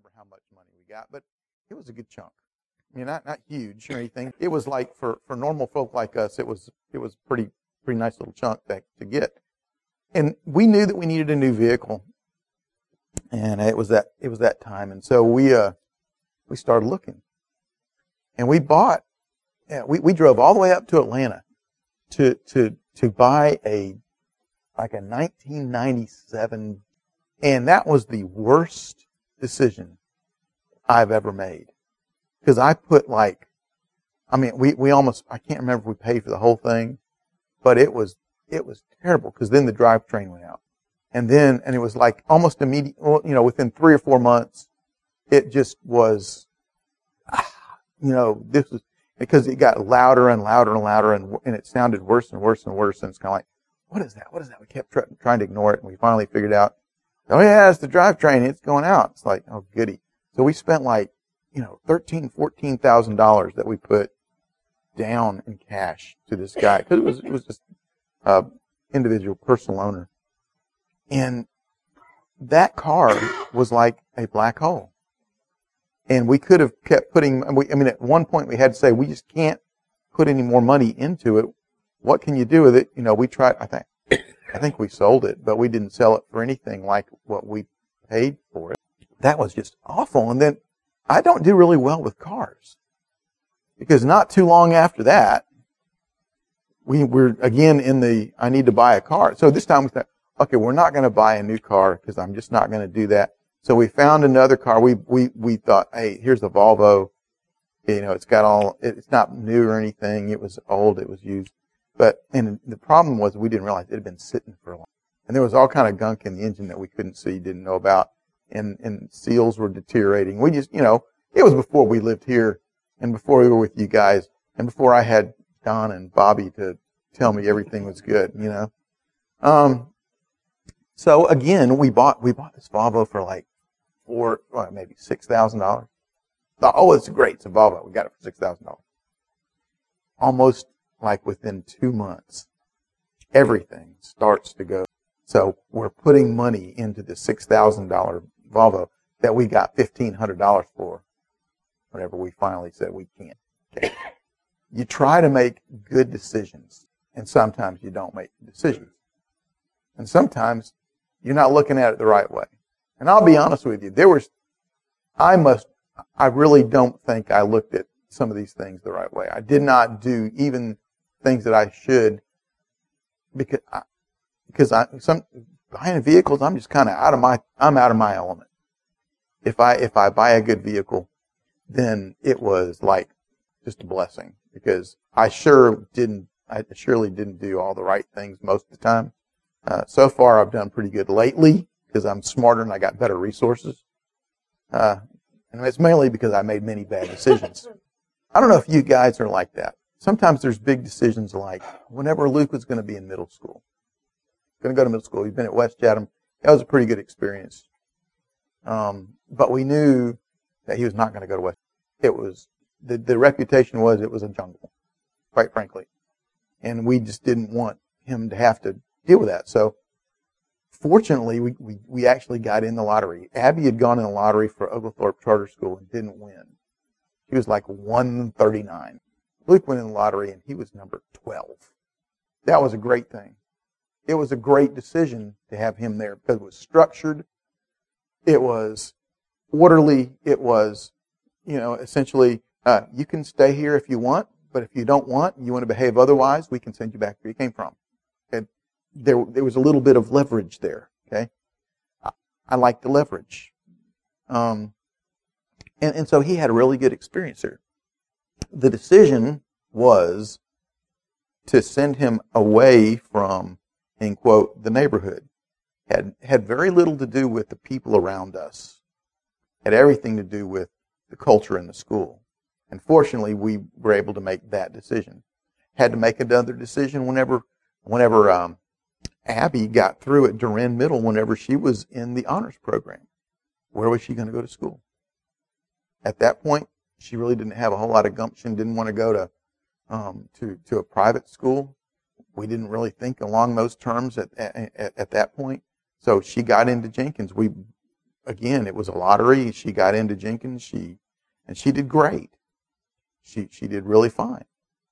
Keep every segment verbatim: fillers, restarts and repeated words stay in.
remember how much money we got, but it was a good chunk. I mean, not not huge or anything. It was like for, for normal folk like us, it was it was pretty pretty nice little chunk to, to get. And we knew that we needed a new vehicle, and it was that it was that time. And so we uh we started looking, and we bought. Yeah, we we drove all the way up to Atlanta to to to buy a like a nineteen ninety-seven, and that was the worst decision I've ever made. Because I put like, I mean, we, we almost, I can't remember if we paid for the whole thing, but it was, it was terrible because then the drivetrain went out. And then, and it was like almost immediate, well, you know, within three or four months, it just was, you know, this was, because it got louder and louder and louder and, and it sounded worse and worse and worse. And it's kind of like, what is that? What is that? We kept try, trying to ignore it, and we finally figured out, oh yeah, it's the drivetrain. It's going out. It's like, oh goody. So we spent like, you know, thirteen, fourteen thousand dollars that we put down in cash to this guy because it was it was just uh, individual personal owner, and that car was like a black hole. And we could have kept putting. I mean, at one point we had to say we just can't put any more money into it. What can you do with it? You know, we tried. I think I think we sold it, but we didn't sell it for anything like what we paid for it. That was just awful. And then I don't do really well with cars because not too long after that, we were again in the, I need to buy a car. So this time we thought, okay, we're not going to buy a new car because I'm just not going to do that. So we found another car. We, we, we thought, hey, here's a Volvo. You know, it's got all, it's not new or anything. It was old. It was used. But, and the problem was we didn't realize it had been sitting for a while. And there was all kind of gunk in the engine that we couldn't see, didn't know about. And, and seals were deteriorating. We just, you know, it was before we lived here and before we were with you guys and before I had Don and Bobby to tell me everything was good, you know. Um, so again, we bought, we bought this Volvo for like four, well, maybe six thousand dollars. Thought, oh, it's great. It's a Volvo. We got it for six thousand dollars. Almost like within two months, everything starts to go. So we're putting money into the six thousand dollars Volvo that we got fifteen hundred dollars for whenever we finally said we can't. Okay. You try to make good decisions, and sometimes you don't make decisions. And sometimes you're not looking at it the right way. And I'll be honest with you, there was, I must, I really don't think I looked at some of these things the right way. I did not do even things that I should because I, because I, some, buying vehicles, I'm just kind of out of my, I'm out of my element. If I, if I buy a good vehicle, then it was like just a blessing because I sure didn't, I surely didn't do all the right things most of the time. Uh, so far I've done pretty good lately because I'm smarter and I got better resources. Uh, and it's mainly because I made many bad decisions. I don't know if you guys are like that. Sometimes there's big decisions like whenever Luke was going to be in middle school. Going to go to middle school. He's been at West Chatham. That was a pretty good experience. Um, but we knew that he was not going to go to West. It was, the, the reputation was it was a jungle, quite frankly. And we just didn't want him to have to deal with that. So fortunately, we, we, we actually got in the lottery. Abby had gone in the lottery for Oglethorpe Charter School and didn't win. She was like one thirty-nine. Luke went in the lottery and he was number twelve. That was a great thing. It was a great decision to have him there because it was structured. It was orderly. It was, you know, essentially, uh, you can stay here if you want, but if you don't want, you want to behave otherwise, we can send you back where you came from. And there, there was a little bit of leverage there. Okay, I, I like the leverage. Um, and, and so he had a really good experience there. The decision was to send him away from, in quote, the neighborhood. Had had very little to do with the people around us. Had everything to do with the culture in the school. And fortunately, we were able to make that decision. Had to make another decision whenever, whenever um, Abby got through at Duran Middle. Whenever she was in the honors program, where was she going to go to school? At that point, she really didn't have a whole lot of gumption. Didn't want to go to um, to to a private school. We didn't really think along those terms at, at at that point. So she got into Jenkins. We again, it was a lottery. She got into Jenkins. She, and she did great. She, she did really fine.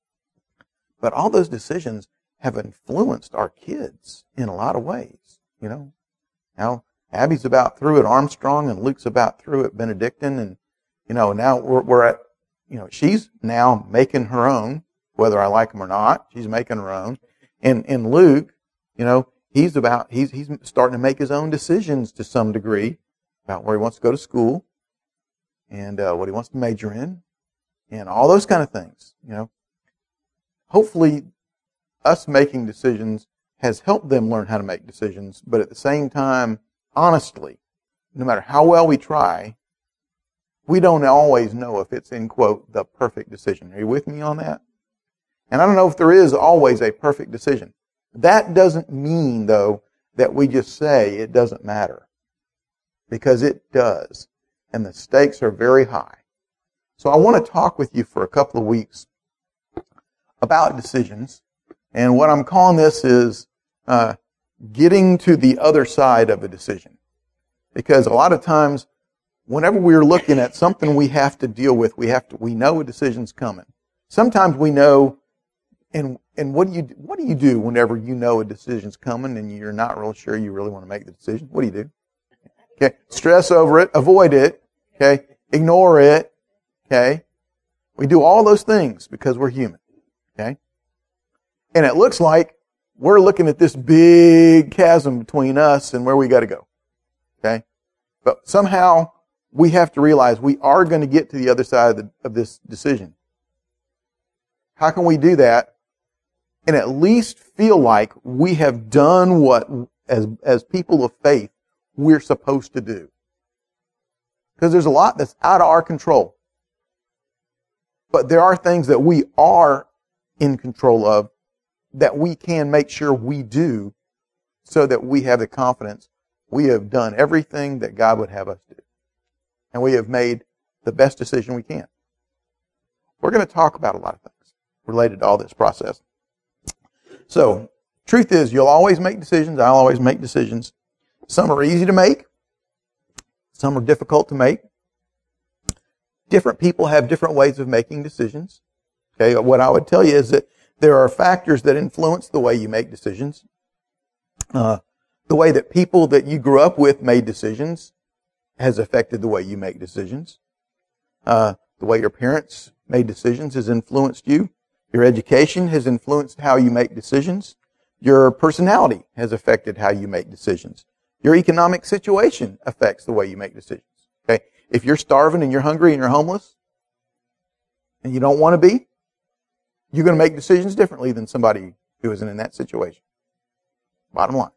But all those decisions have influenced our kids in a lot of ways. You know, now Abby's about through at Armstrong and Luke's about through at Benedictine. And, you know, now we're, we're at, you know, she's now making her own, whether I like them or not. She's making her own. And, and Luke, you know, he's about, he's, he's starting to make his own decisions to some degree about where he wants to go to school and uh, what he wants to major in and all those kind of things, you know. Hopefully, us making decisions has helped them learn how to make decisions, but at the same time, honestly, no matter how well we try, we don't always know if it's, in quote, the perfect decision. Are you with me on that? And I don't know if there is always a perfect decision. That doesn't mean, though, that we just say it doesn't matter. Because it does. And the stakes are very high. So I want to talk with you for a couple of weeks about decisions. And what I'm calling this is uh, getting to the other side of a decision. Because a lot of times, whenever we're looking at something we have to deal with, we have to we know a decision's coming. Sometimes we know, and and what do you what do you do whenever you know a decision's coming and you're not real sure you really want to make the decision? What do you do? Okay, stress over it, avoid it. Okay, ignore it. Okay, we do all those things because we're human. Okay, and it looks like we're looking at this big chasm between us and where we got to go. Okay, but somehow we have to realize we are going to get to the other side of, the, of this decision. How can we do that and at least feel like we have done what, as, as people of faith, we're supposed to do? Because there's a lot that's out of our control. But there are things that we are in control of that we can make sure we do so that we have the confidence we have done everything that God would have us do. And we have made the best decision we can. We're going to talk about a lot of things related to all this process. So, truth is, you'll always make decisions. I'll always make decisions. Some are easy to make. Some are difficult to make. Different people have different ways of making decisions. Okay, what I would tell you is that there are factors that influence the way you make decisions. Uh, the way that people that you grew up with made decisions has affected the way you make decisions. Uh, the way your parents made decisions has influenced you. Your education has influenced how you make decisions. Your personality has affected how you make decisions. Your economic situation affects the way you make decisions. Okay? If you're starving and you're hungry and you're homeless and you don't want to be, you're going to make decisions differently than somebody who isn't in that situation. Bottom line.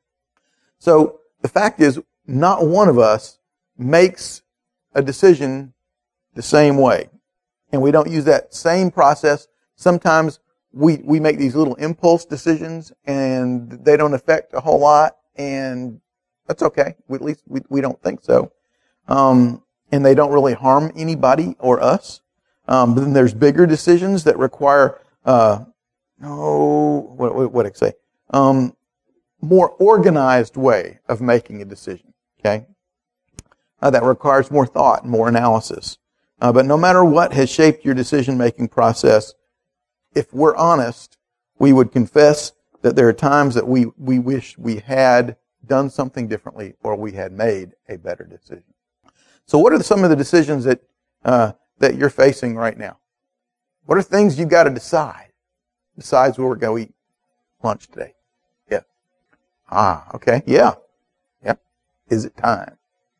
So the fact is, not one of us makes a decision the same way. And we don't use that same process. Sometimes we, we make these little impulse decisions and they don't affect a whole lot, and that's okay. We, at least we, we don't think so. Um, and they don't really harm anybody or us. Um, but then there's bigger decisions that require, uh, oh, what, what, what did I say? Um, more organized way of making a decision. Okay? Uh, that requires more thought and more analysis. Uh, but no matter what has shaped your decision-making process, if we're honest, we would confess that there are times that we, we wish we had done something differently or we had made a better decision. So what are some of the decisions that uh, that you're facing right now? What are things you've got to decide besides where we're going to eat lunch today? Yeah. Ah, okay. Yeah. Yep. Is it time?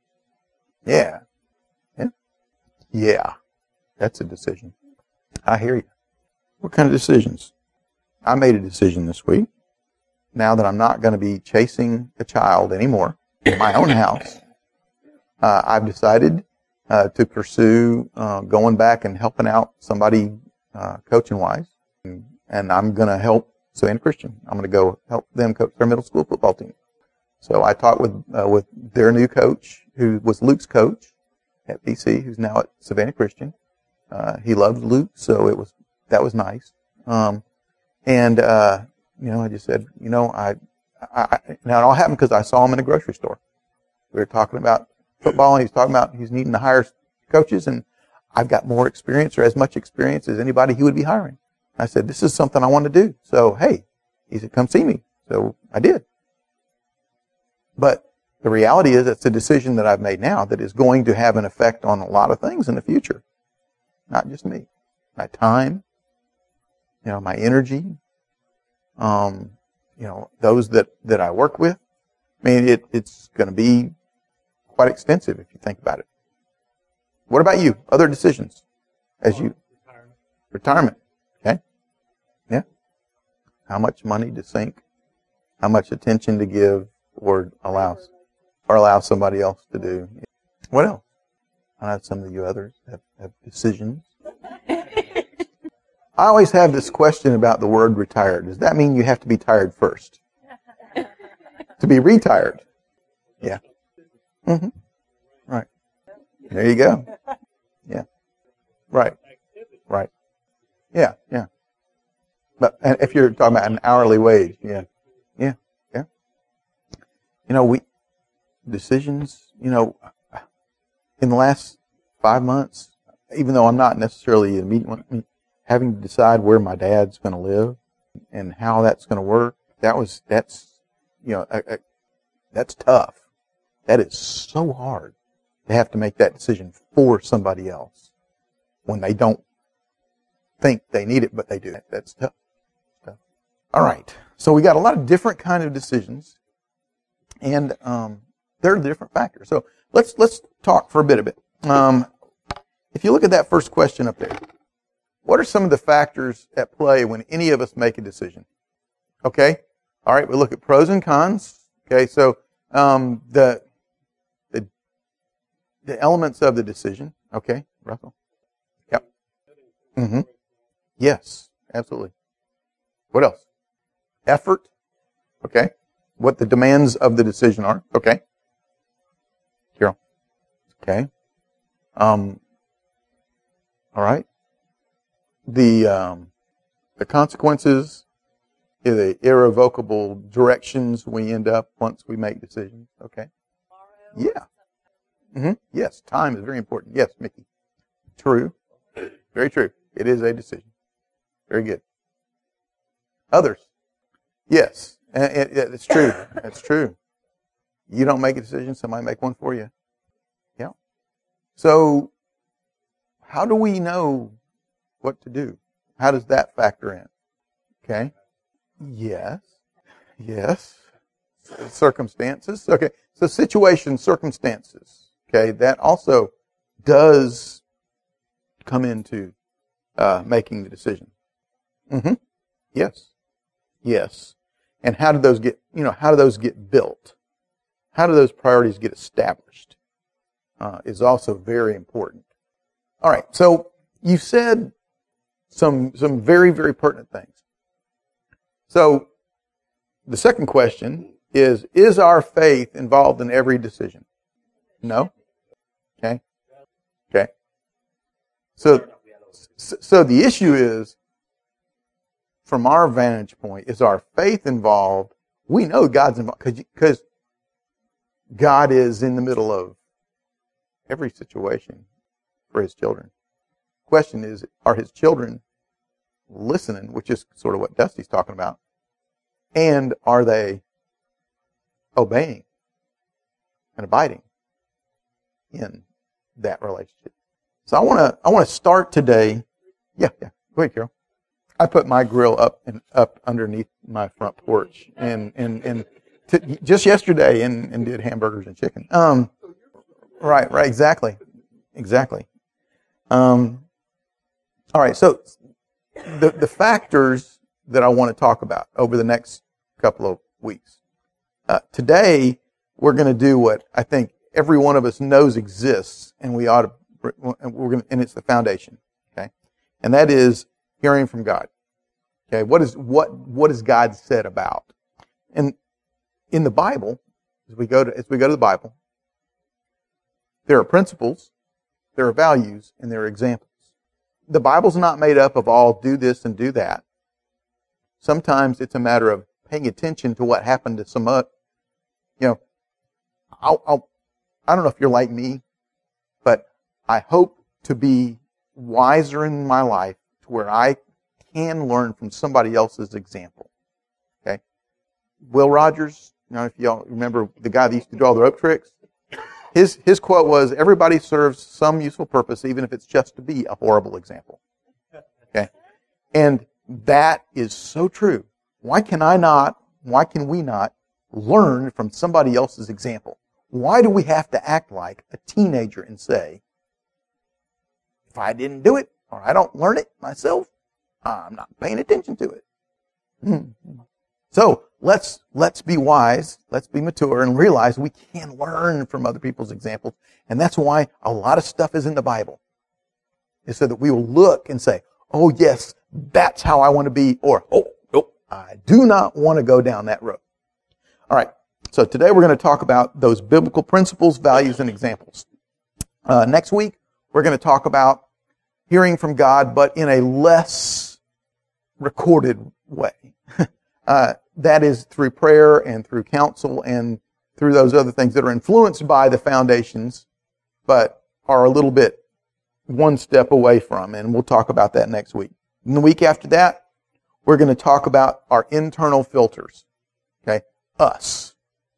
Yeah. Yeah. Yeah. That's a decision. I hear you. What kind of decisions? I made a decision this week. Now that I'm not going to be chasing a child anymore in my own house, uh, I've decided uh, to pursue uh, going back and helping out somebody uh, coaching-wise. And, and I'm going to help Savannah Christian. I'm going to go help them coach their middle school football team. So I talked with uh, with their new coach, who was Luke's coach at B C, who's now at Savannah Christian. Uh, he loved Luke, so it was that was nice. Um, and uh, you know, I just said, you know, I, I now it all happened because I saw him in a grocery store. We were talking about football, and he's talking about he's needing to hire coaches, and I've got more experience or as much experience as anybody he would be hiring. I said, this is something I want to do. So, hey, he said, come see me. So I did. But the reality is it's a decision that I've made now that is going to have an effect on a lot of things in the future. Not just me. My time, you know, my energy, um, you know, those that, that I work with. I mean, it, it's going to be quite extensive if you think about it. What about you? Other decisions as you retirement. retirement. Okay. Yeah. How much money to sink? How much attention to give or allow or allow somebody else to do? What else? I know some of you others have, have decisions. I always have this question about the word retired. Does that mean you have to be tired first? To be retired? Yeah. Mm-hmm. Right. There you go. Yeah. Right. Right. Yeah. Yeah. But and if you're talking about an hourly wage, yeah. Yeah. Yeah. You know, we decisions, you know, in the last five months, even though I'm not necessarily an immediate one, having to decide where my dad's going to live and how that's going to work, that was, that's, you know, a, a, that's tough. That is so hard to have to make that decision for somebody else when they don't think they need it, but they do. That's tough. tough. All right. So we got a lot of different kind of decisions, and um, there are different factors. So let's let's talk for a bit of it. Um, if you look at that first question up there, what are some of the factors at play when any of us make a decision? Okay. All right. We look at pros and cons. Okay. So um, the the the elements of the decision. Okay, Russell. Yep. Mm-hmm. Yes, absolutely. What else? Effort. Okay. What the demands of the decision are. Okay. Carol. Okay. Um. All right. The um, the consequences, the irrevocable directions we end up once we make decisions. Okay. Yeah. Mm-hmm. Yes. Time is very important. Yes, Mickey. True. Very true. It is a decision. Very good. Others. Yes. It, it, it's true. It's true. You don't make a decision, somebody make one for you. Yeah. So, how do we know what to do? How does that factor in? Okay. Yes. Yes. Circumstances. Okay. So situation, circumstances. Okay. That also does come into uh, making the decision. Mm-hmm. Yes. Yes. And how do those get, you know, how do those get built? How do those priorities get established? Uh, is also very important. All right. So you said some some very, very pertinent things. So the second question is, is our faith involved in every decision? No? Okay. Okay. So, so the issue is, from our vantage point, is our faith involved? We know God's involved because God is in the middle of every situation for His children. Question is, are His children listening, which is sort of what Dusty's talking about, and are they obeying and abiding in that relationship? So I want to I want to start today. Yeah, yeah. Go ahead, Carol. I put my grill up and up underneath my front porch, and and and t- just yesterday, and, and did hamburgers and chicken. Um, right, right, exactly, exactly. Um, all right. So the the factors that I want to talk about over the next couple of weeks. Uh, today we're going to do what I think every one of us knows exists, and we ought to. We're going, and it's the foundation. Okay, and that is hearing from God. Okay, what is what what has God said about? And in the Bible, as we go to as we go to the Bible, there are principles, there are values, and there are examples. The Bible's not made up of all do this and do that. Sometimes it's a matter of paying attention to what happened to some. Uh, you know, I'll, I'll I don't know if you're like me, but I hope to be wiser in my life to where I can learn from somebody else's example. Okay? Will Rogers, you know, if y'all remember the guy that used to do all the rope tricks, his his quote was, "Everybody serves some useful purpose, even if it's just to be a horrible example." Okay? And that is so true. Why can I not, why can we not learn from somebody else's example? Why do we have to act like a teenager and say, if I didn't do it, or I don't learn it myself, I'm not paying attention to it. Mm-hmm. So let's let's be wise, let's be mature, and realize we can learn from other people's examples. And that's why a lot of stuff is in the Bible. Is so that we will look and say, oh yes, that's how I want to be, or oh, nope, I do not want to go down that road. All right, so today we're going to talk about those biblical principles, values, and examples. Uh, next week, we're going to talk about hearing from God, but in a less recorded way. uh, that is through prayer and through counsel and through those other things that are influenced by the foundations, but are a little bit one step away from, and we'll talk about that next week. And the week after that, we're going to talk about our internal filters. Okay? Us.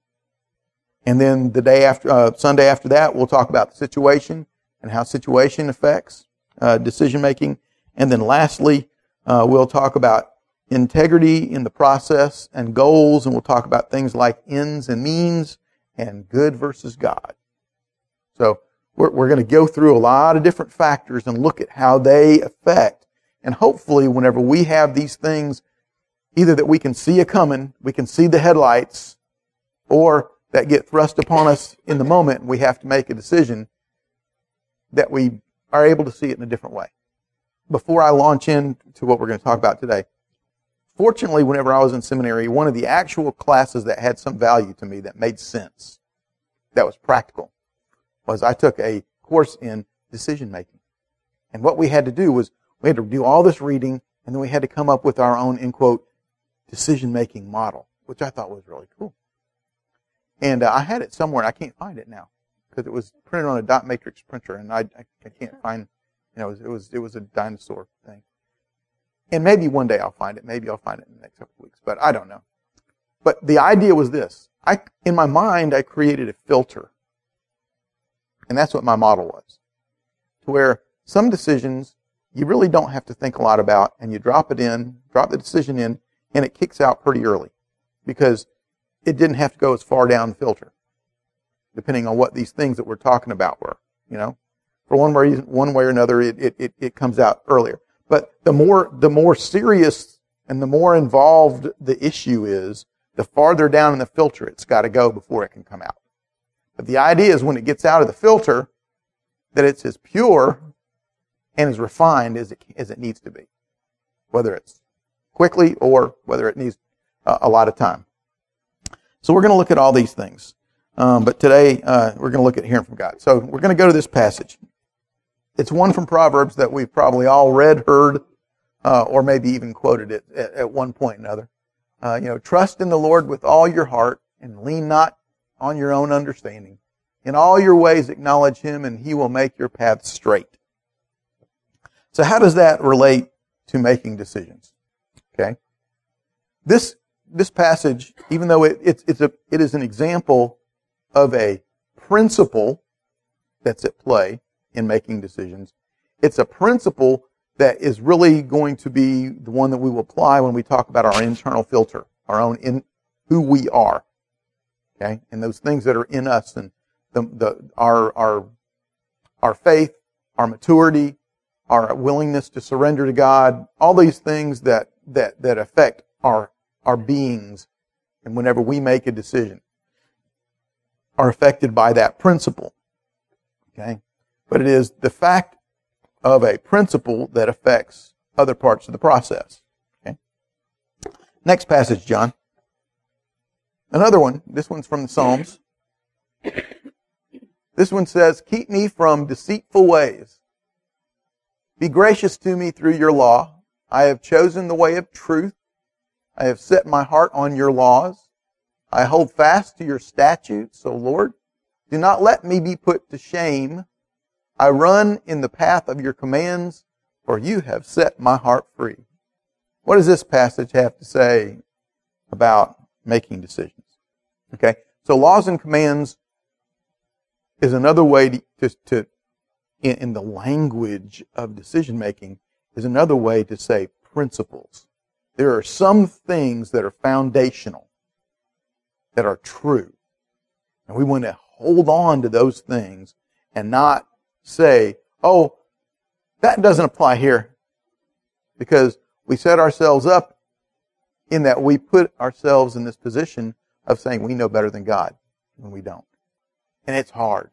And then the day after, uh, Sunday after that, we'll talk about the situation and how situation affects uh, decision making. And then lastly, uh, we'll talk about integrity in the process and goals, and we'll talk about things like ends and means and good versus God. So we're, we're going to go through a lot of different factors and look at how they affect. And hopefully, whenever we have these things, either that we can see it coming, we can see the headlights, or that get thrust upon us in the moment and we have to make a decision, that we are able to see it in a different way. Before I launch into what we're going to talk about today, fortunately, whenever I was in seminary, one of the actual classes that had some value to me, that made sense, that was practical, was I took a course in decision making. And what we had to do was we had to do all this reading, and then we had to come up with our own, in quote, decision-making model, which I thought was really cool. And uh, I had it somewhere, and I can't find it now because it was printed on a dot matrix printer, and I, I, I can't find, you know, it was, it was it was a dinosaur thing. And maybe one day I'll find it. Maybe I'll find it in the next couple of weeks, but I don't know. But the idea was this. I, in my mind, I created a filter. And that's what my model was. To where some decisions you really don't have to think a lot about, and you drop it in, drop the decision in, and it kicks out pretty early because it didn't have to go as far down the filter, depending on what these things that we're talking about were. You know, for one way, one way or another, it, it, it, it comes out earlier. But the more the more serious and the more involved the issue is, the farther down in the filter it's got to go before it can come out. But the idea is when it gets out of the filter, that it's as pure and as refined as it as it needs to be, whether it's quickly or whether it needs uh, a lot of time. So we're going to look at all these things. Um, but today uh, we're going to look at hearing from God. So we're going to go to this passage. It's one from Proverbs that we've probably all read, heard, uh, or maybe even quoted it at, at one point or another. Uh, you know, trust in the Lord with all your heart and lean not on your own understanding. In all your ways acknowledge Him, and He will make your paths straight. So how does that relate to making decisions? Okay. This this passage, even though it, it's it's a it is an example of a principle that's at play in making decisions, it's a principle that is really going to be the one that we will apply when we talk about our internal filter, our own in who we are. Okay, and those things that are in us, and the the our our our faith, our maturity, our willingness to surrender to God, all these things that that that affect our our beings, and whenever we make a decision, are affected by that principle. Okay, but it is the fact of a principle that affects other parts of the process. Okay. Next passage, John. Another one. This one's from the Psalms. This one says, "Keep me from deceitful ways. Be gracious to me through your law. I have chosen the way of truth. I have set my heart on your laws. I hold fast to your statutes, O Lord. Do not let me be put to shame. I run in the path of your commands, for you have set my heart free. What does this passage have to say about making decisions? Okay, so laws and commands is another way to, to, to in, in the language of decision making, is another way to say principles. There are some things that are foundational, that are true. And we want to hold on to those things and not say, oh, that doesn't apply here. Because we set ourselves up in that we put ourselves in this position of saying we know better than God when we don't. And it's hard.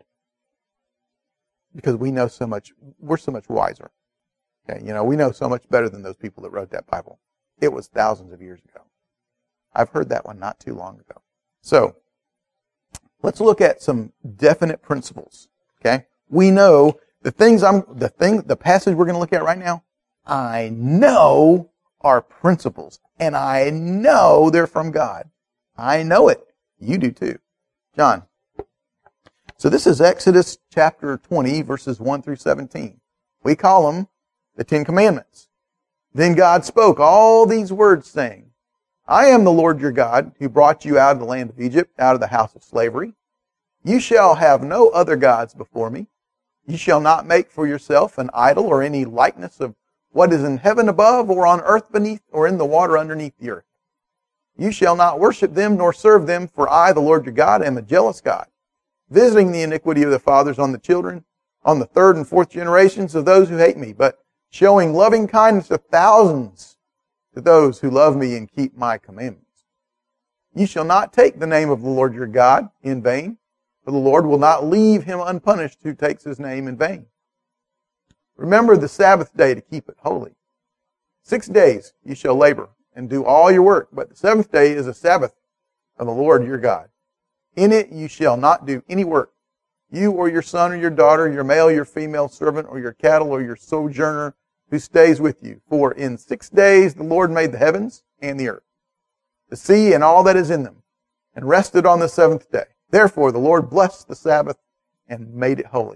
Because we know so much, we're so much wiser. Okay, you know, we know so much better than those people that wrote that Bible. It was thousands of years ago. I've heard that one not too long ago. So, let's look at some definite principles. Okay? We know the things I'm, the thing, the passage we're going to look at right now, I know are principles. And I know they're from God. I know it. You do too. John. So this is Exodus chapter twenty, verses one through seventeen. We call them the Ten Commandments. Then God spoke all these words, saying, I am the Lord your God, who brought you out of the land of Egypt, out of the house of slavery. You shall have no other gods before me. You shall not make for yourself an idol or any likeness of what is in heaven above, or on earth beneath, or in the water underneath the earth. You shall not worship them nor serve them, for I, the Lord your God, am a jealous God, visiting the iniquity of the fathers on the children, on the third and fourth generations of those who hate me, but showing loving kindness to thousands to those who love me and keep my commandments. You shall not take the name of the Lord your God in vain, for the Lord will not leave him unpunished who takes his name in vain. Remember the Sabbath day to keep it holy. Six days you shall labor and do all your work, but the seventh day is a Sabbath of the Lord your God. In it you shall not do any work, you or your son or your daughter, your male, your female servant, or your cattle, or your sojourner who stays with you. For in six days the Lord made the heavens and the earth, the sea and all that is in them, and rested on the seventh day. Therefore the Lord blessed the Sabbath and made it holy.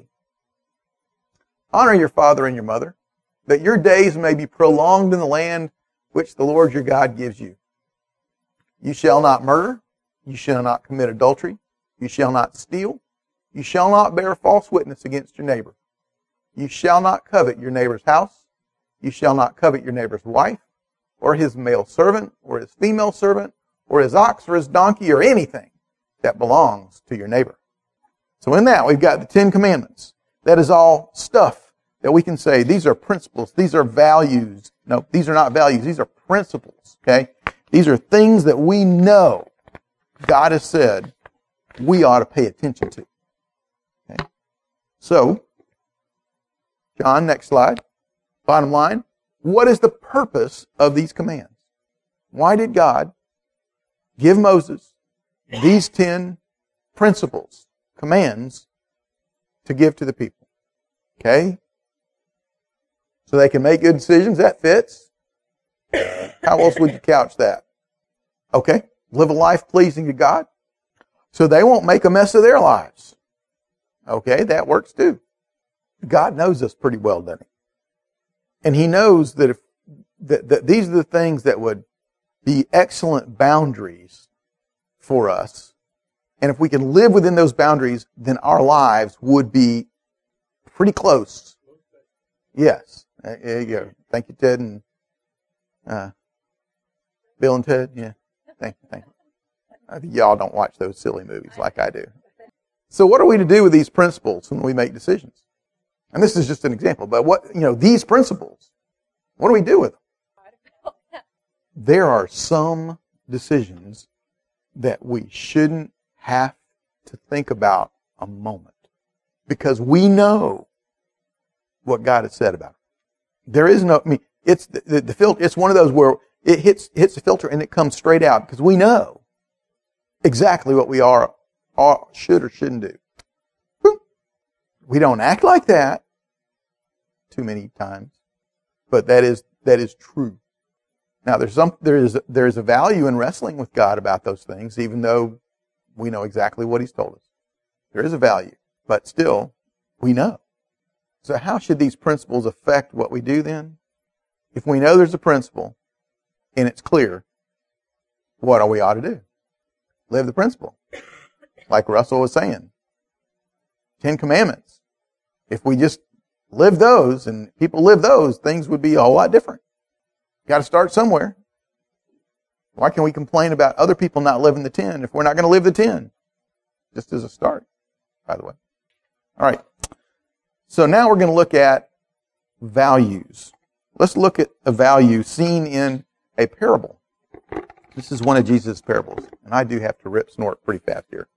Honor your father and your mother, that your days may be prolonged in the land which the Lord your God gives you. You shall not murder. You shall not commit adultery. You shall not steal. You shall not bear false witness against your neighbor. You shall not covet your neighbor's house. You shall not covet your neighbor's wife, or his male servant, or his female servant, or his ox, or his donkey, or anything that belongs to your neighbor. So in that, we've got the Ten Commandments. That is all stuff that we can say, these are principles, these are values. No, these are not values, these are principles, okay? These are things that we know God has said we ought to pay attention to. Okay? So, John, next slide. Bottom line, what is the purpose of these commands? Why did God give Moses these ten principles, commands, to give to the people? Okay? So they can make good decisions. That fits. How else would you couch that? Okay? Live a life pleasing to God, so they won't make a mess of their lives. Okay? That works too. God knows us pretty well, doesn't he? And he knows that if that, that these are the things that would be excellent boundaries for us. And if we can live within those boundaries, then our lives would be pretty close. Yes. There you go. Thank you, Ted and uh, Bill and Ted. Yeah. Thank you. Thank you. I think y'all don't watch those silly movies like I do. So what are we to do with these principles when we make decisions? And this is just an example, but what, you know, these principles, what do we do with them? There are some decisions that we shouldn't have to think about a moment, because we know what God has said about it. There is no, I mean, it's the, the, the filter, it's one of those where it hits, hits the filter and it comes straight out, because we know exactly what we are, are should or shouldn't do. We don't act like that too many times, but that is that is true. Now, there's some there is there is a value in wrestling with God about those things, even though we know exactly what He's told us. There is a value, but still, we know. So how should these principles affect what we do then? If we know there's a principle and it's clear, what are we ought to do? Live the principle. Like Russell was saying. Ten Commandments. If we just live those and people live those, things would be a whole lot different. Got to start somewhere. Why can we complain about other people not living the ten if we're not going to live the ten? Just as a start, by the way. All right. So now we're going to look at values. Let's look at a value seen in a parable. This is one of Jesus' parables, and I do have to rip snort pretty fast here.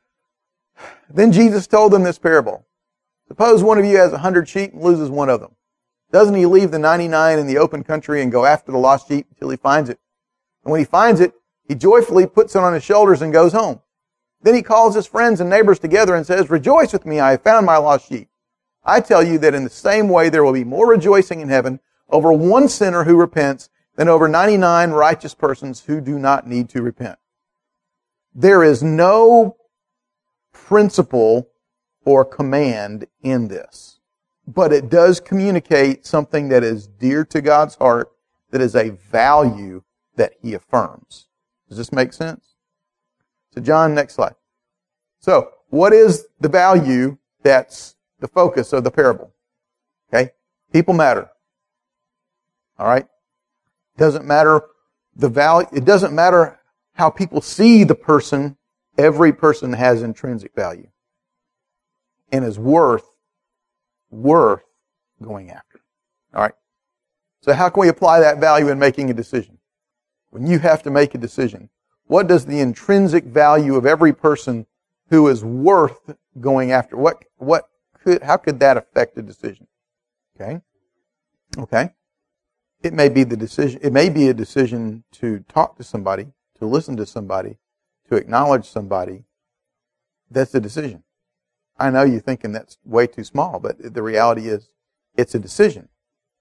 Then Jesus told them this parable. Suppose one of you has a hundred sheep and loses one of them. Doesn't he leave the ninety-nine in the open country and go after the lost sheep until he finds it? And when he finds it, he joyfully puts it on his shoulders and goes home. Then he calls his friends and neighbors together and says, "Rejoice with me, I have found my lost sheep." I tell you that in the same way there will be more rejoicing in heaven over one sinner who repents than over ninety-nine righteous persons who do not need to repent. There is no principle or command in this, but it does communicate something that is dear to God's heart, that is a value that he affirms. Does this make sense? So John, next slide. So, what is the value that's the focus of the parable? Okay? People matter. All right? Doesn't matter the value, it doesn't matter how people see the person. Every person has intrinsic value and is worth, worth going after. All right? So how can we apply that value in making a decision? When you have to make a decision, what does the intrinsic value of every person who is worth going after, what, what could, how could that affect a decision? Okay? Okay? It may be the decision, it may be a decision to talk to somebody, to listen to somebody, to acknowledge somebody. That's a decision. I know you're thinking that's way too small, but the reality is it's a decision.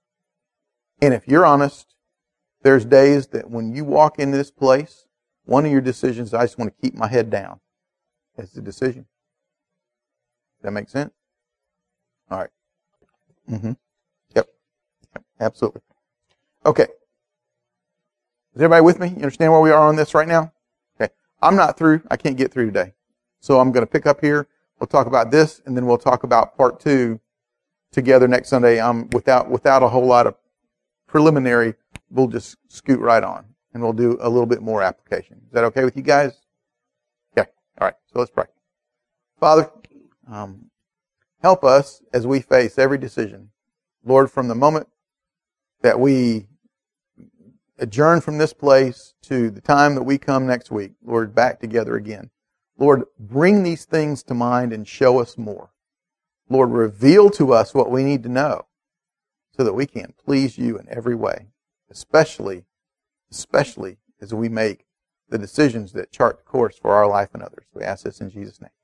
And if you're honest, there's days that when you walk into this place, one of your decisions, I just want to keep my head down. It's a decision. Does that make sense? All right. Mm-hmm. Yep. Yep. Absolutely. Okay. Is everybody with me? You understand where we are on this right now? Okay. I'm not through. I can't get through today. So I'm going to pick up here. We'll talk about this, and then we'll talk about part two together next Sunday. Um, without without a whole lot of preliminary, we'll just scoot right on, and we'll do a little bit more application. Is that okay with you guys? Okay. All right. So let's pray. Father, um, help us as we face every decision. Lord, from the moment that we adjourn from this place to the time that we come next week, Lord, back together again. Lord, bring these things to mind and show us more. Lord, reveal to us what we need to know so that we can please you in every way, especially, especially as we make the decisions that chart the course for our life and others. We ask this in Jesus' name.